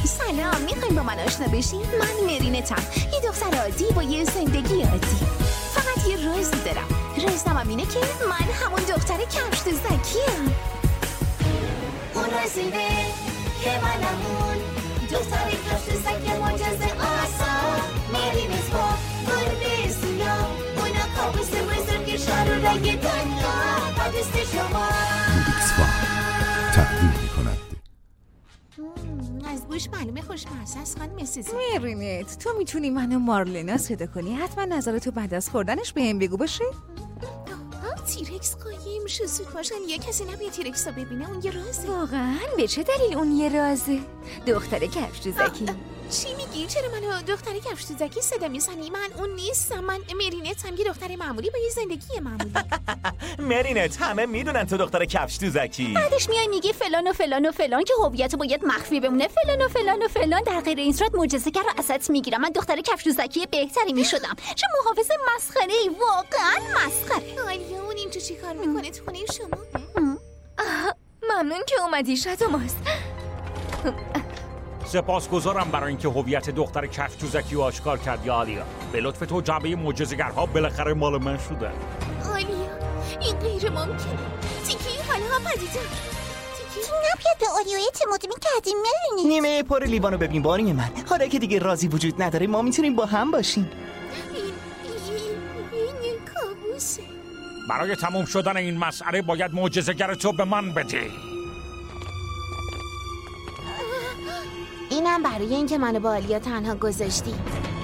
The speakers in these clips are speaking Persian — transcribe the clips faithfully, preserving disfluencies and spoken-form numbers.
سلام، میخواین با من آشنا بشین؟ من مرینتم، یه دختر عادی با یه زندگی عادی. فقط یه رازی دارم. رازم هم اینه که من همون دختر کفش زکیم. اون رازینه که من همون دختر کفش زک معجزه آسا. مرینت با گربه سیاه، اونا کابوس بزرگ شار و رنگ دنیا. با دوست شما لوبیکس فام تقدیم می‌کند. از بوش معلومه خوشمزه است خانم سوزی. مرینت، تو میتونی منو مارلنا صدا کنی؟ حتما نظرتو بعد از خوردنش بهم بگو باشه؟ تیرکس قایم شو، زود باشن، یه کسی نبیه تیرکس رو ببینه، اون یه رازه. واقعا به چه دلیل اون یه رازه؟ دختر کفش زکی. چی میگی؟ چرا منو دختر کفش زکی صدا میزنی؟ من اون نیستم، من مرینتم، یه دختر معمولی با یه زندگی معمولی. مرینت، همه میدونن تو دختر کفش زکی. بعدش میای میگی فلان و فلان و فلان که هویت باید مخفی بمونه، فلان و فلان و فلان. در غیر این صورت معجزه‌گر رو ازت میگیرم. من دختر کفش زکی بهتری میشدم. چه محافظ مسخره‌ای، واقعا مسخره. آلیا، اون اینجا چی کار میکنه تو خونه شما؟ ممنون که اومدی شادوماس. سپاسگزارم برای اینکه هویت دختر کفشوزکی رو آشکار کردی آلیا. به لطف تو جعبه معجزه‌گرها بالاخره مال من شده. آلیا، این غیر ممکنه. تیکی حالا پدیدار. تیکی نباید به آلیا اعتماد میکردیم مرینت. نیمه پر لیوانو ببین باری من. حالا که دیگه رازی وجود نداره ما میتونیم با هم باشیم. این این این کابوسه. برای تموم شدن این مسئله باید معجزه‌گر تو به من بدی. اینم برای اینکه منو با آلیا تنها گذاشتی.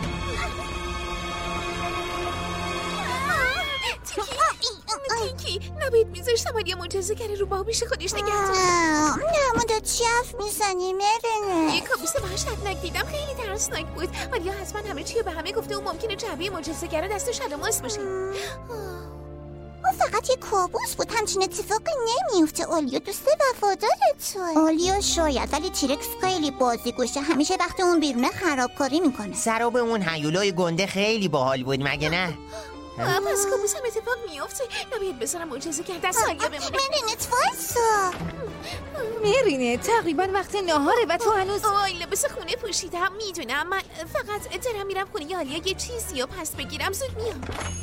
تیکی نباید میذاشتم آلیا معجزه‌گر رو با بیش خودش نگه داره. نه مدت چی حرف میزنی مرینت؟ یه کابوس وحشتناک دیدم، خیلی ترسناک بود. آلیا حتما همه چی رو به همه گفته و ممکنه جعبه معجزه‌گر دست شادوماس باشه. اون فقط یه کابوس بود، همچین اتفاقی نمیفته. آلیا دوست وفادار توه. آلیا شاید، ولی تیرکس خیلی بازیگوشه، همیشه وقتی اون بیرونه خرابکاری میکنه. سراب اون هیولای گنده خیلی باحال بود مگه نه؟ پس کابوس هم اتفاق میفته. نباید بذارم معجزه‌گر دست آلیا بمونه. مرینت وایسا. مرینت، تقریبا وقت ناهاره و تو هنوز آی لباس خونه پوشیدم. میدونم، من فقط دارم میرم خونه آلیا یه چیزی رو پس بگیرم. زود میام.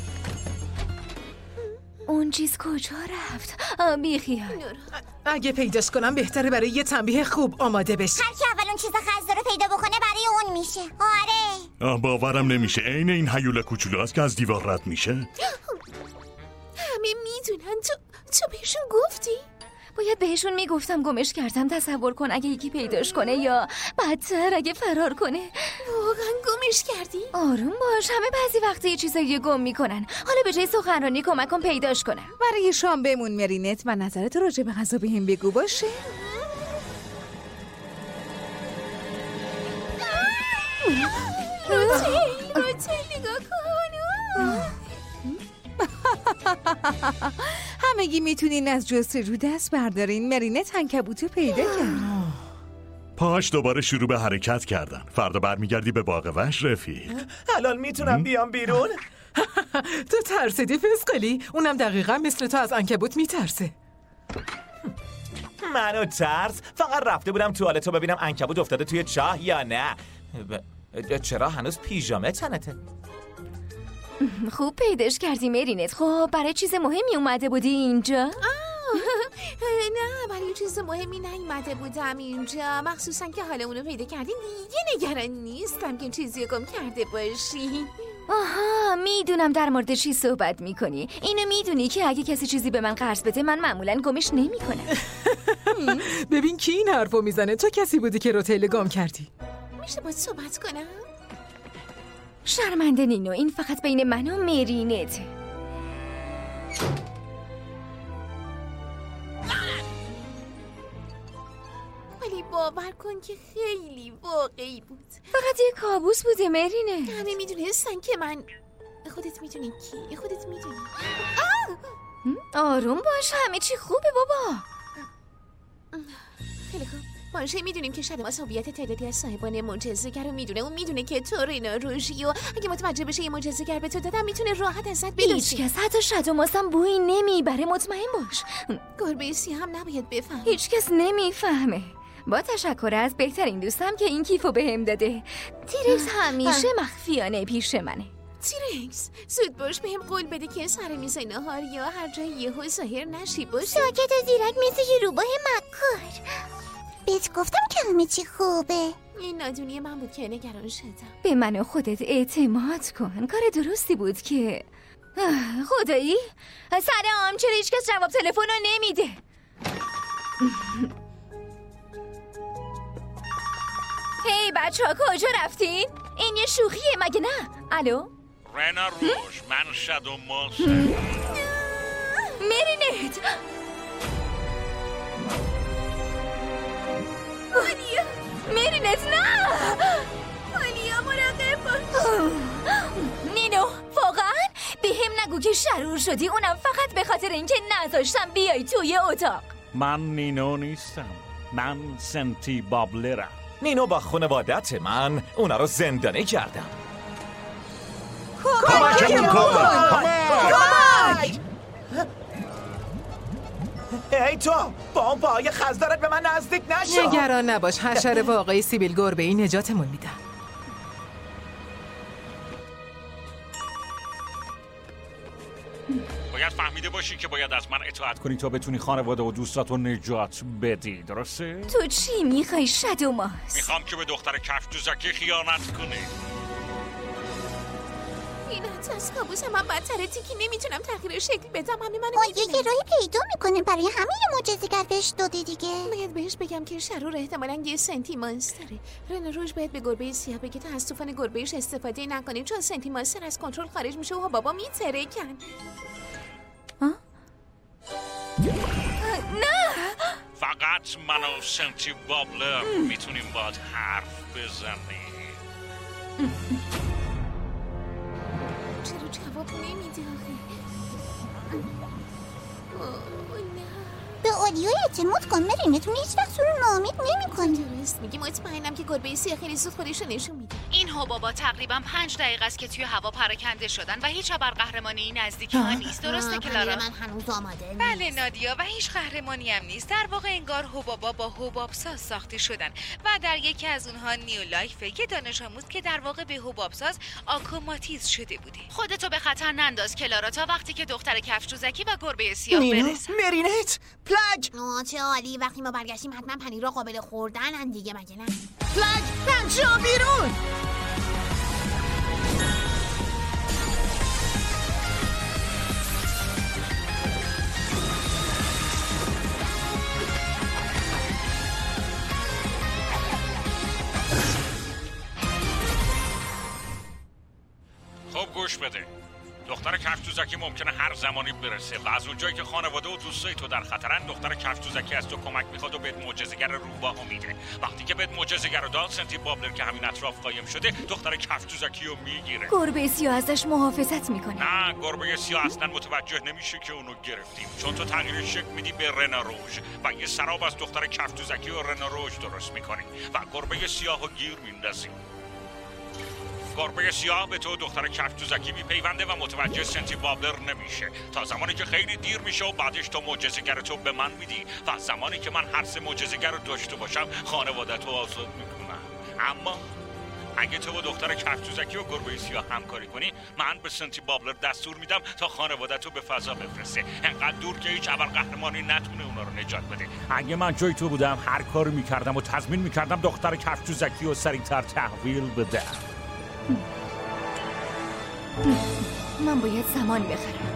اون چیز کجا رفت؟ بی خیال. اگه پیداش کنم بهتره برای یه تنبیه خوب آماده بشی. هر کی اول اون چیز خزده رو پیدا بکنه برای اون میشه. آره. باورم نمیشه عین این هیولا کوچولو است که از دیوار رد میشه. همه میدونن. تو تو بهشون گفتی؟ باید بهشون میگفتم، گمش کردم. تصور کن اگه یکی پیداش کنه یا بدتر اگه فرار کنه. واقعا گمش کردی؟ آروم باش، همه بعضی وقتا یه چیزایی گم میکنن. حالا به جای سخنرانی کمک کن پیداش کنم. برای شام بمون مرینت و نظرت راجع به غذا بهم بگو باشه. روتل روتل نگاه کن. همگی میتونین از جستجو دست بردارین. مرینت عنکبوتو پیدا کرد. پاش دوباره شروع به حرکت کردن. فردا برمیگردی به باغ وحش رفیق. الان میتونم بیام بیرون؟ تو ترسیدی فسقلی؟ اونم دقیقا مثل تو از عنکبوت میترسه. منو ترس؟ فقط رفته بودم توالتو ببینم عنکبوت افتاده توی چاه یا نه. ب... چرا هنوز پیژامه تنته؟ خوب پیداش کردی مرینت. خب برای چیز مهمی اومده بودی اینجا؟ نه، برای چیز مهمی نیومده بودم اینجا. مخصوصا که حالا اونو پیدا کردین دیگه نگران نیستم که چیزی رو گم کرده باشی. آها، میدونم در مورد چی صحبت میکنی. اینو میدونی که اگه کسی چیزی به من قرض بده من معمولا گمش نمیکنم. ببین کی این حرفو میزنه. تو کسی بودی که روتل گم کردی. میشه باید صحبت کنم؟ شرمنده نینو، این فقط بین من و مرینت. ولی باور کن که خیلی واقعی بود. فقط یه کابوس بوده مرینت. همه میدونستن که من. خودت میدونی کی؟ خودت میدونی. آروم باش، همه چی خوبه بابا. خیلی خوب. باشه، میدونیم که شادوماس هویت تعدادی از صاحبان معجزه‌گر رو میدونه. اون میدونه که تو رینا روژی و اگه متوجه بشه یه معجزه‌گر به تو دادم میتونه راحت ازت بدوزه. هیچ کس حتی شادوماس هم بویی نمیبره، مطمئن باش. گربه سیاه هم نباید بفهمه. هیچ کس نمیفهمه. با تشکر از بهترین دوستم که این کیفو بهم داده. تیرکس همیشه مخفیانه پیش منه. تیرکس زود باش بهم قول بده که سر میز نهار یا هر جای یهو ظاهر نشی باشه. ساکت و زیرک مثل یه روباه مکار. بهت گفتم که همه چی خوبه. این نادونی من بود که نگران شدم. به من و خودت اعتماد کن. کار درستی بود که خدایی سلام. چرا هیچ کس جواب تلفن رو نمیده؟ هی بچه ها کجا رفتین؟ این یه شوخیه مگه نه؟ الو؟ رنا روش من شادو ماس مرینت. آلیا مرینت نه. آلیا مراقب باش. نینو واقعا به هم نگو که شرور شدی، اونم فقط به خاطر اینکه نذاشتم بیای توی اتاق. من نینو نیستم، من سنتی بابلرم. نینو با خانوادت من اونا رو زندانی کردم. کمکمون کن. کمک! ای تو با اون پاهای خزدارت به من نزدیک نشو. نگران نباش، حشر واقعی سیبیل گربه‌ای نجاتمون میدن. باید فهمیده باشی که باید از من اطاعت کنی تا بتونی خانواده و دوستاتو نجات بدی، درسته؟ تو چی میخوای شادو ماس؟ میخوام که به دختر کفشوزکی خیانت کنی. این حتی از کابوس من بدتره. تیکی نمیتونم تغییر شکل بدم. همه منو ما میدونه. یه راهی پیدا میکنیم برای همه یه معجزه‌گر بهش داده دیگه. باید بهش بگم که شرور احتمالاً یه سنتی مانستره. رنا روژ باید به گربه سیاه بگه تا از طوفان گربهش استفاده نکنیم، چون سنتی مانستر از کنترل خارج میشه و بابا میترکن. نه فقط من و سنتی بابلر میتونیم باید حرف بزنیم. چرا جواب نمیده آخه؟ به آلیا اعتماد کن مرینتون هیچ وقت رو ناامید نمی‌کنه. درست میگی. مطمئنم که گربه سیاه خیلی زود خودش رو نشون میده. این حبابا تقریبا پنج دقیقه است که توی هوا پراکنده شدن و هیچ ابرقهرمانی نزدیکی ها نیست. درسته کلارا؟ من هنوز آماده نیست. بله نادیا، و هیچ قهرمانی هم نیست. در واقع انگار حبابا با حبابساز ساخته شدن و در یکی از اونها نیولایف، یه دانش آموز که در واقع به حبابساز آکوماتیز شده بوده. خودتو به خطر ننداز کلارا تا وقتی که دختر کفشوزکی و گربه سیاه برسن. مرینت پلگ. آه چه عالی. وقتی ما برگشتیم حتما پنیرها قابل خوردنن دیگه مگه نه؟ پلگ پنجا بیرون. خب گوش بده، دختر کفشوزکی ممکنه هر زمانی برسه و از اونجایی که خانواده و دوستای تو در خطرن، دختر کفشوزکی از تو کمک میخواد و بهت معجزه‌گر روباهو میده. وقتی که بهت معجزه‌گر رو داد، سنتی بابلر که همین اطراف قایم شده دختر کفشوزکی رو میگیره. گربه سیاه ازش محافظت میکنه. نه، گربه سیاه اصلا متوجه نمیشه که اونو گرفتیم، چون تو تغییر شکل میدی به رنا روژ و یه سراب از دختر کفشوزکی و رنا روژ درست میکنی و گربه سیاه رو گیر میندازی. گربه سیاه به تو دختر کفشوزکی میپیونده و متوجه سنتی بابلر نمیشه تا زمانی که خیلی دیر میشه و بعدش تو معجزه‌گر تو به من میدی و زمانی که من هر سه معجزه‌گر رو داشته باشم خانواده‌تو آزاد میکنم. اما اگه تو با دختر کفشوزکی و گربه سیاه همکاری کنی، من به سنتی بابلر دستور میدم تا خانواده‌تو به فضا بفرسته، انقدر دور که هیچ ابرقهرمانی نتونه اونا رو نجات بده. اگه من جای تو بودم هر کارو میکردم و تضمین میکردم دختر کفشوزکی رو سریعتر تحویل بدم. من باید زمان بخرم.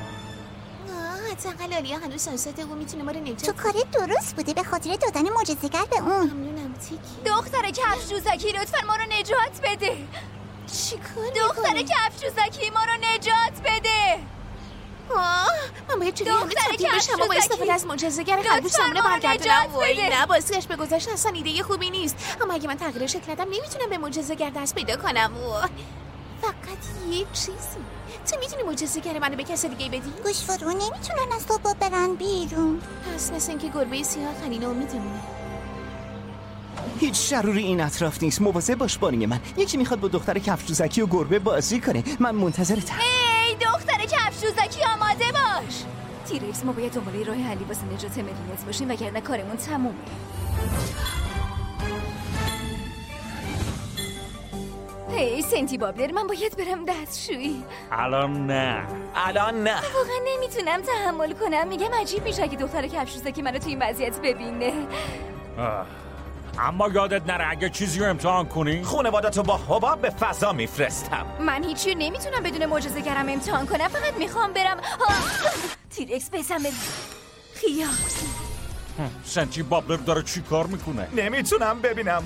حداقل آلیا هنوز سانسات او میتونه ما رو نجات. تو کارت درست بوده به خاطر دادن معجزه‌گر به اون. ممنونم تیکی. دختر کفشوزکی لطفاً ما رو نجات بده. چیکار دختر کفشوزکی ما رو نجات بده. آه من باید چجوری همه تبدیل بشم و با استفاده از معجزه‌گر خرگوش سامونه برگردونم. وای نه، بازگشت به گذشته اصلا ایده خوبی نیست. اما اگه من تغییر شکل ندم نمیتونم به معجزه‌گر دست پیدا کنم. فقط یه چیزی. تو میتونی معجزه‌گر منو به کسی دیگه بدی؟ گوشوارو نمیتونن از بابا برن بیرون. پس مثل اینکه گربه سیاه خلیل امیدمونه. هیچ شروری این اطراف نیست. مواظب باش بانی من. یکی میخواد با دختر کفشوزکی و گربه بازی کنه. من منتظرتم. هی دختر کفشوزکی آماده باش. تیرکس ما باید دنباله راه حلی واسه نجات مرینت باشیم وگرنه کارمون تمومه. هی سنتی بابلر، من باید برم دستشویی. الان نه. الان نه. واقعا نمیتونم تحمل کنم. میگم عجیب میشه اگه دختر کفشوزکی منو توی این وضعیت ببینه. آه. اما یادت نره اگه چیزی رو امتحان کنی خانواده‌تو با حباب به فضا میفرستم. من هیچی نمیتونم بدون معجزه‌گرم امتحان کنم. فقط میخوام برم. تیرکس بزن بریم. خیال. سنتی بابلر داره چی کار میکنه؟ نمیتونم ببینم.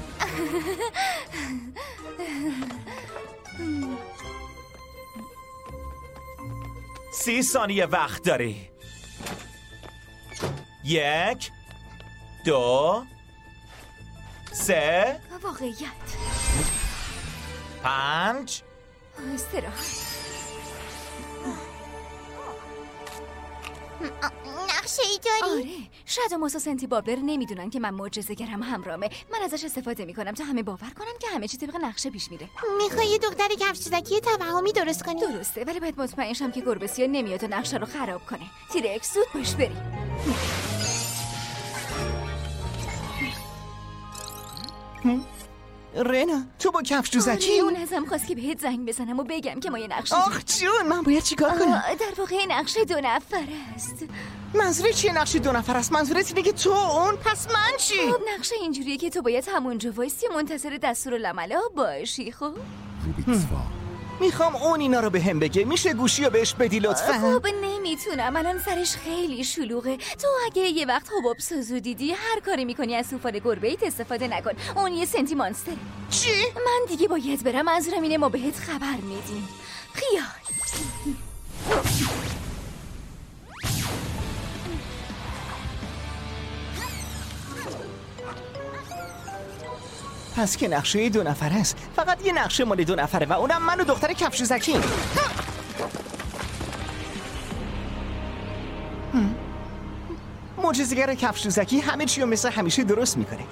سی ثانیه وقت داری. یک دو سه واقعیت پنج استراحت. نقشه ای داری؟ آره، شاید موسا سنتی بابلر نمیدونن که من معجزه‌گرم همراهمه. من ازش استفاده میکنم تا همه باور کنن که همه چی طبق نقشه پیش میره. میخوای یه دختر کفشوزکی توهمی درست کنی؟ درسته، ولی باید مطمئن شم که گربه سیاه نمیاد و نقشه رو خراب کنه. تیرکس زود باش بریم. رنا تو با کفشوزکی؟ اون ازم خواست که بهت زنگ بزنم و بگم که ما یه نقشه آخ جون، من باید چیکار کنم؟ در واقع نقشه دو نفر است. منظور چیه نقشه دو نفر است؟ منظورت اینه که تو اون، پس من چی؟ خب نقشه اینجوریه که تو باید همونجا وایسی منتظر دستور العمل باشی. خب میخوام اون اینا رو به هم بگه. میشه گوشی رو بهش بدی لطفا؟ خب نمیتونم، الان سرش خیلی شلوغه. تو اگه یه وقت حباب سازو دیدی هر کاری میکنی از طوفان گربه ایت استفاده نکن. اون یه سنتی مانستره. چی؟ من دیگه باید برم. منظورم اینه ما بهت خبر میدیم. خیال. پس که نقشه دو نفر است. فقط یه نقشه مال دو نفره و اونم من و دختر کفشوزکی. معجزه‌گر کفشوزکی همه چی رو مثل همیشه درست میکنه.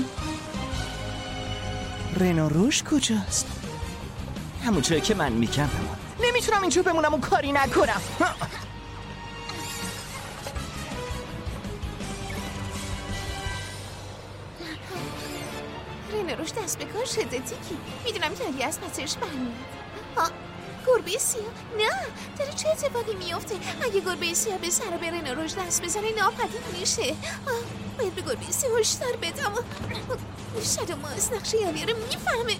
رنا روش کجاست؟ همون جایی که من میگم. نمیتونم اینجور بمونم و کاری نکنم. رنا روش دست به کار شده تیکی. میدونم که از پسش برمیاد. گربه سیاه؟ نه، داره چه اتفاقی میفته؟ اگه گربه سیاه به سر به رنا روش دست بزنه ناپدید میشه. باید به گربه سیاه هشدار بدم. شاید ما از نقشه یالی رو میفهمه.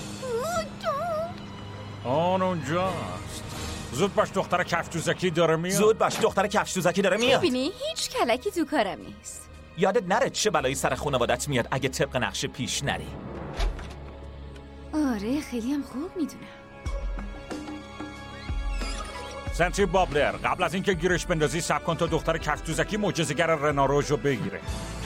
آن اونجاست. زود باش دختر کفشوزکی داره میاد. زود باش دختر کفشوزکی داره میاد. ببینی هیچ کلکی تو کارم نیست. یادت نره چه بلایی سر خانوادت میاد اگه طبق نقشه پیش نری. آره خیلی هم خوب میدونم. سنتی بابلر قبل از اینکه گیرش بندازی صبر کن تا دختر کفشوزکی معجزه‌گر رنا روژو بگیره.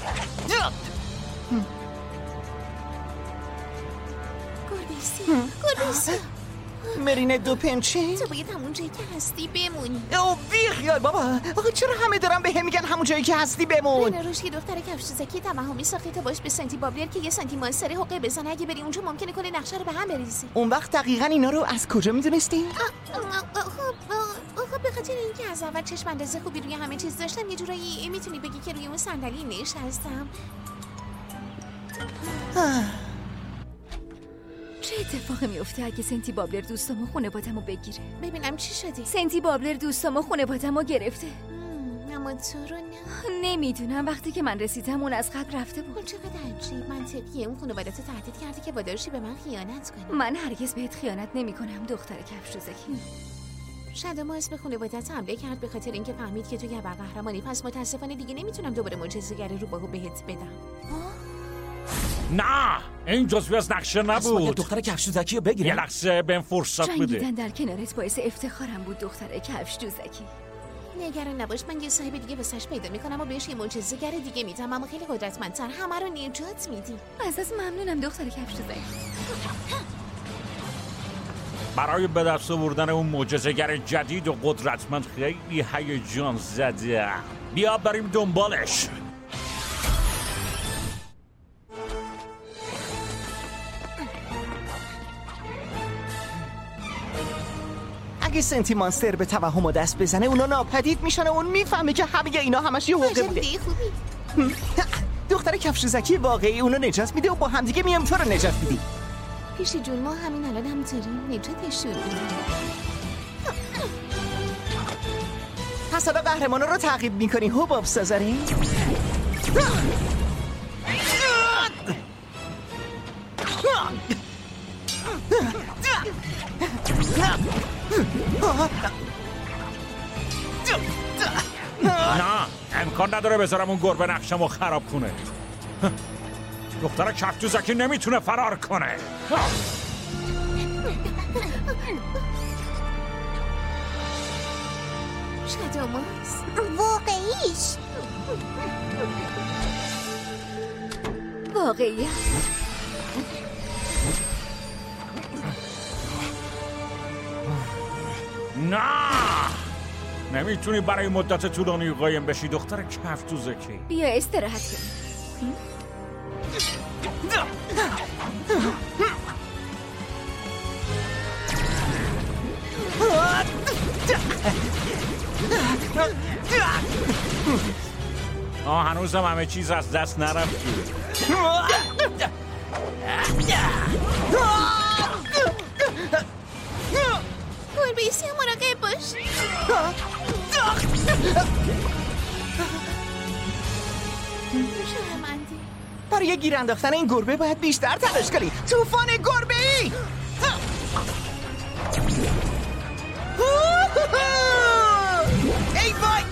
گربه سیاه، گربه سیاه. مرینه دو پنچه؟ تو باید همون جایی که هستی بمونی. او بیخیال بابا. آخه چرا همه دارن به هم میگن همون جایی که هستی بمون؟ رنا روش یه دختر کفشوزکی توهمی ساخته تا باش به سنتی بابلر که یه سنتی مانستری حقه بزنه. اگه بری اونجا ممکنه کل نقشه رو به هم بریزی. اون وقت دقیقاً اینا رو از کجا میدونستی؟ خب به خاطر اینکه از اول چشم اندازه خوبی روی همه چیز داشتم یه جورایی میتونی بگی که روی اون صندلی نشستم. چه اتفاقی میفته اگه سنتی بابلر دوستامو خانواده‌مو بگیره؟ ببینم چی شدی؟ سنتی بابلر دوستامو خانواده‌مو گرفته. اما تو رو نه. نمیدونم، وقتی که من رسیدم اون از قبل رفته بود. چقدر عجیب. منطقیه اون خانواده‌تو تهدید کرده که وادارشی به من خیانت کنی. من هرگز بهت خیانت نمی‌کنم دختر کفشوزکی. شاید ما اسم خانواده‌ت حمله کرد به خاطر اینکه فهمید که تو یه قهرمانی. پس متاسفانه دیگه نمیتونم دوباره معجزه‌گر رو باهو بهت بدم. نه این جزوی از نقشه نبود. دختر کفشوزکی رو بگیره. یه لحظه بهم فرصت بده. جنگیدن در کنارت باعث افتخارم بود دختر کفشوزکی. نگران نباش، من یه صاحب دیگه واسش پیدا میکنم و بهش یه معجزه‌گر دیگه میدم. اما خیلی قدرتمندتر. همه رو نجات میدی. ازت ممنونم دختر کفشوزکی. برای به دست آوردن اون معجزه‌گر جدید و قدرتمند خیلی هیجان زده. بیا بریم دنبالش. اگه سنتی مانستر به توهم و دست بزنه اونا ناپدید میشن و اون میفهمه که همه اینا همش یه حقه بوده. دختر کفشوزکی واقعی اونو نجات میده و با همدیگه میام تو رو نجات میدی. پیشی جون ما همین الان هم داریم نجاتشون میدیم. پس حالا قهرمانا رو تعقیب میکنی حباب سازاری؟ نه امکان نداره بذارم اون گربه نقشمو خراب کنه. دختر کفتوزکی نمیتونه فرار کنه. شادوماس واقعیش واقعی نه نمیتونی برای مدت طولانی قایم بشی دختر کفتوزکی. بیا استراحت کنیم. آه هنوزم همه چیز از دست نرفتی. گربه سیاه مراقب باش. شرمندی. برای گیر انداختن این گربه باید بیشتر تلاش کنی. طوفان گربه ای. ای وای.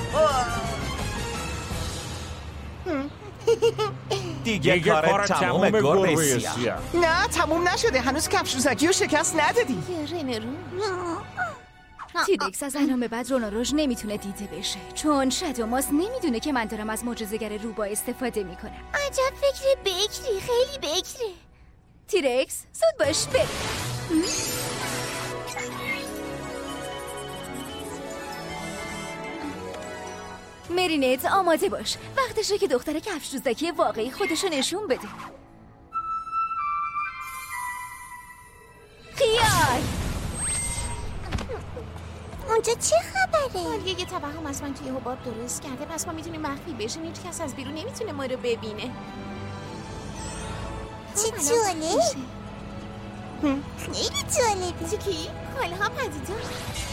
دیگه, دیگه کار, کار تموم گربه سیاه. نه تموم نشده. هنوز کفشوزکی رو شکست ندادی. یه رنرو. تیرکس از الان به بعد روناروژ نمیتونه دیده بشه چون شادوماس نمیدونه که من دارم از معجزه‌گر روبا استفاده میکنم. عجب فکر بکری، خیلی بکره. تیرکس زود باش بریم. مرینت آماده باش، وقتشه که دختر کفش‌دوزکی واقعی خودشو نشون بده. خیال اونجا چه خبره؟ مالیه یه توهم از من توی حباب درست کرده پس ما میتونیم مخفی بشیم. هیچ کس از بیرون نمیتونه ما رو ببینه. چه جالب. خیلی جالبه. چیکی؟ کالها پدیدار.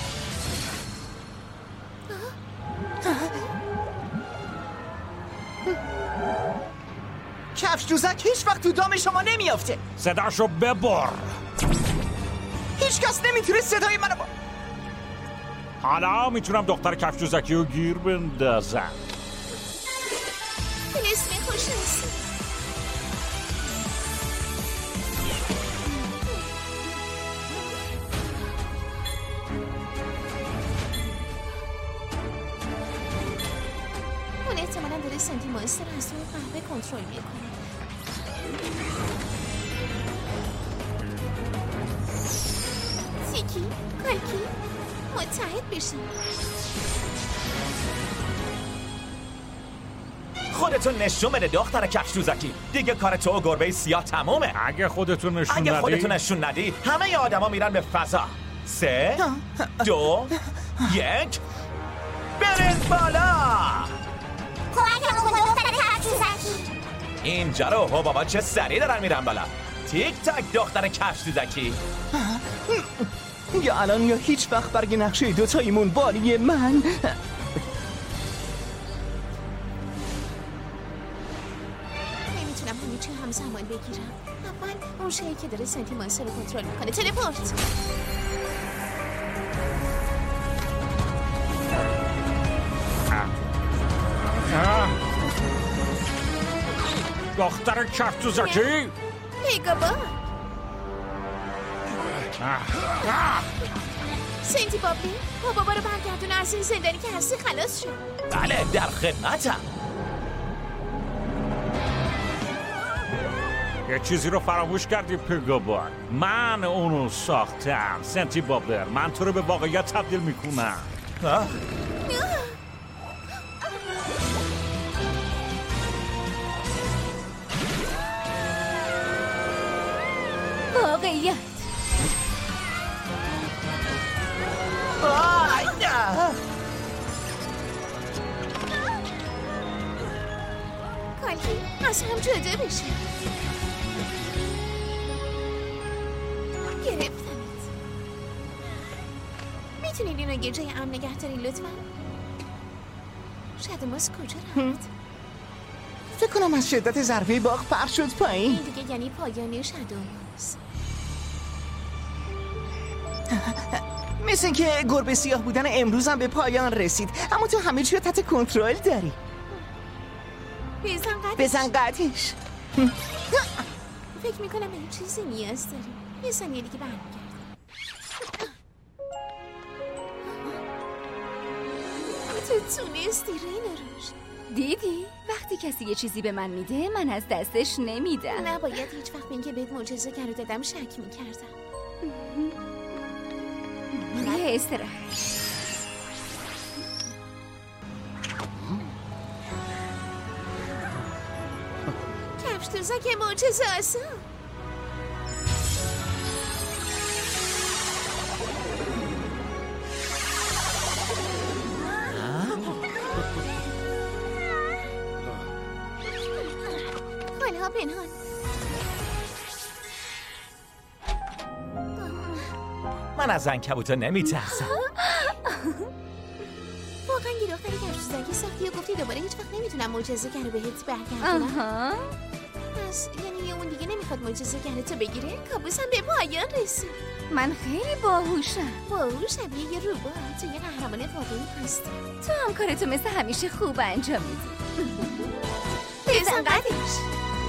کفش‌دوزک هیچ وقت تو دام شما نمیافته. صداشو ببر. هیچ کس نمیتونه صدای منو با... حالا میتونم دختر کفشوزکی رو گیر بندازم. اسم خوش هستی. اون احتمالا داره سنتی مایستر از روی قهوه کنترل میکنه. تیکی، کالکی متحد بشیم. خودتون نشون بده دختر کفش‌دوزکی. دیگه کار تو و گربه سیاه تمومه. اگه خودتون نشون اگه ندی خودتون نشون ندی همه ی آدما میرن به فضا. سه دو یک برین بالا. کمکمون کن دختر کفش‌دوزکی. اینجا رو هو بابا چه سریع دارن میرن بالا. تیک تاک دختر کفش‌دوزکی. یا الان یا هیچ وقت برگ نقشه دوتاییمون بالی من. نمیتونم همه چی همزمان بگیرم. اول اون شیعی که داره سنتی مایستر رو کنترل میکنه. تلپورت. دختر کفتوزکی پیگابا سنتی بابی با بابا رو برگردونه از این زندانی که هستی خلاص شد. بله در خدمتم. یه چیزی رو فراموش کردی پیگابان. من اونو ساختم سنتی بابر. من تو رو به واقعیت تبدیل میکنم. واقعیت کالکی از هم جدا بشه. میتونید اینو یه جای امن نگه دارین لطفا؟ شادوموس کجا رفت؟ فکر کنم از شدت ضربه باغ پرت شد پایین. این دیگه یعنی پایان شادوموس. مثل اینکه گربه سیاه بودن امروز هم به پایان رسید، اما تو همه چی رو تحت کنترل داری. بزن قدش. بزن قدش. فکر میکنم به این چیزی نیاز داریم. یه ثانیه دیگه برمیگردم. تو تونستی ریناروژ. دیدی؟ وقتی کسی یه چیزی به من میده من از دستش نمیدم. نباید هیچ وقت به اینکه بهت معجزه گر رو دادم شک میکردم. یه استراحت. کفش دوزک معجزه آسان. حالا پنهان. من از عنکبوتا نمیترسم. واقعا یه دختری کفش دوزکی ساختی و گفتی دوباره هیچ وقت نمیتونم معجزه گر رو بهت برگردونم. آها. پس یعنی اون دیگه نمیخواد معجزه گرتو بگیره؟ کابوسم به پایان رسید. من خیلی باهوشم. باهوش شبیه یه روبات تو یه قهرمان واقعی هستی. تو هم کارتو مثل همیشه خوب انجام میدی. بزن قدش.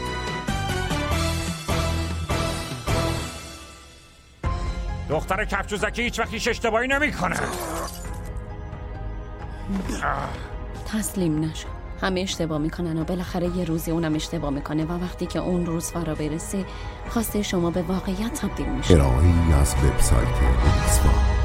دختر کفشوزکی هیچ وقت هیچ اشتباهی نمیکنه. تسلیم نشو. همه اشتباه میکنن و بالاخره یه روزی اونم اشتباه میکنه و وقتی که اون روز فرا برسه خواسته شما به واقعیت تبدیل میشه. ارائه‌ای از وبسایت اولیسوا.